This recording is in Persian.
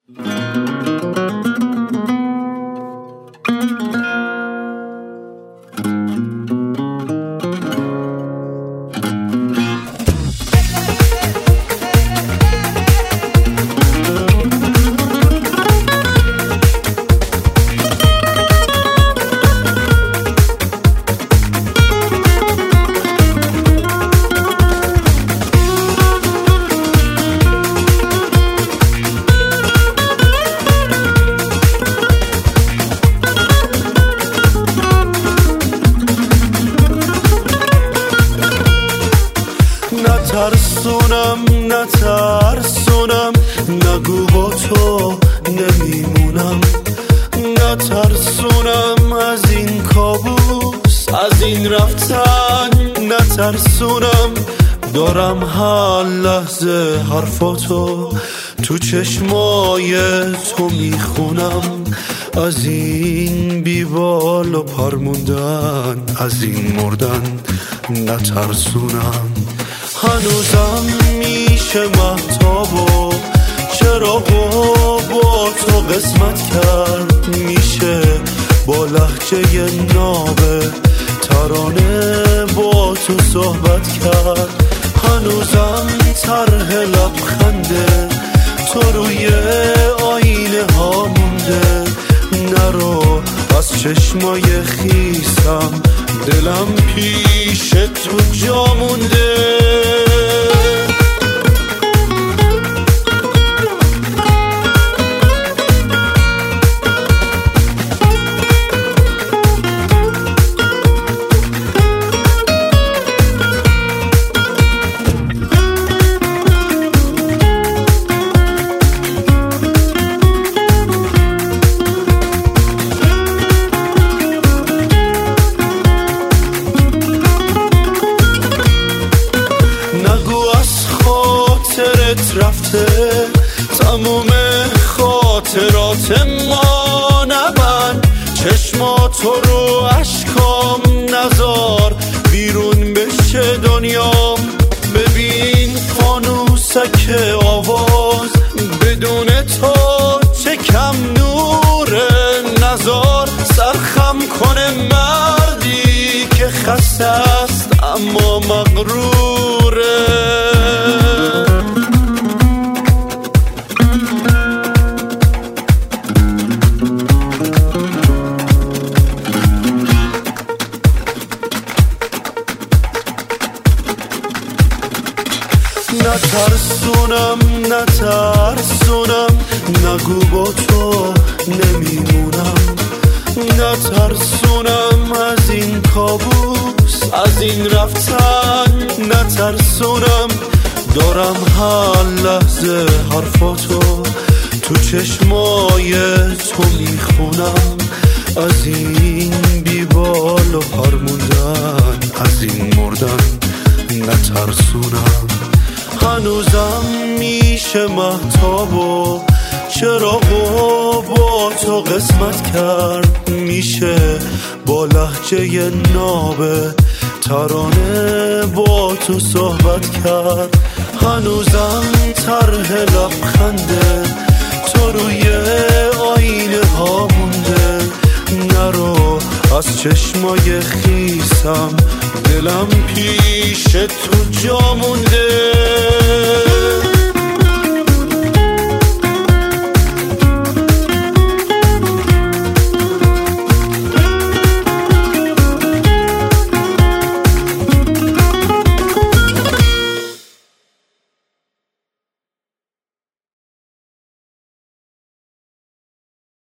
نترسونم نگو با تو نمیمونم، نترسونم از این کابوس، از این رفتن نترسونم. دارم هر لحظه حرفاتو تو چشمای تو میخونم، از این بیبال و پرموندن، از این مردن نترسونم. هنوزم میشه مهتابو چراغو با تو قسمت کرد، میشه با لهجه نابه ترانه با تو صحبت کرد. هنوزم طرح لبخنده تو روی آینه ها مونده، نرو از چشمای خیسم، دلم پیش تو جا مونده. رفته تموم خاطرات ما، نبند چشماتو رو اشکام، نزار بیرون بشه دنیام. ببین فانوسک آواز بدون تو چه کم نوره، نزار سرخم کنه مردی که خسته است اما مغروره. نترسونم نگو با تو نمیمونم، نترسونم از این کابوس، از این رفتن نترسونم. دارم هر لحظه حرفاتو تو چشمای تو میخونم، از این بیبال و پرموندن، از این مردن نترسونم. هنوزم میشه مهتابو چراغو با تو قسمت کرد، میشه با لهجه نابه ترانه با تو صحبت کرد. هنوزم طرح لبخنده تو روی آینه ها مونده، نرو از چشمای خیسم، دلم پیش تو جا مونده.